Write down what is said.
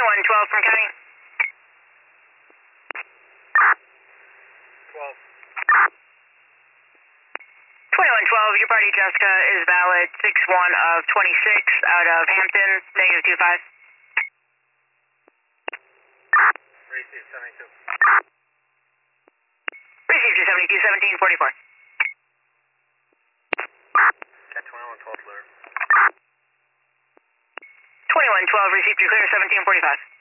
2112 from County. 12. 2112, your party Jessica is valid 61 of 26 out of Hampton, negative 25. Receive 72. Receive 272, 1744. Cat 2112 clear. 2112, received you clear, 1745.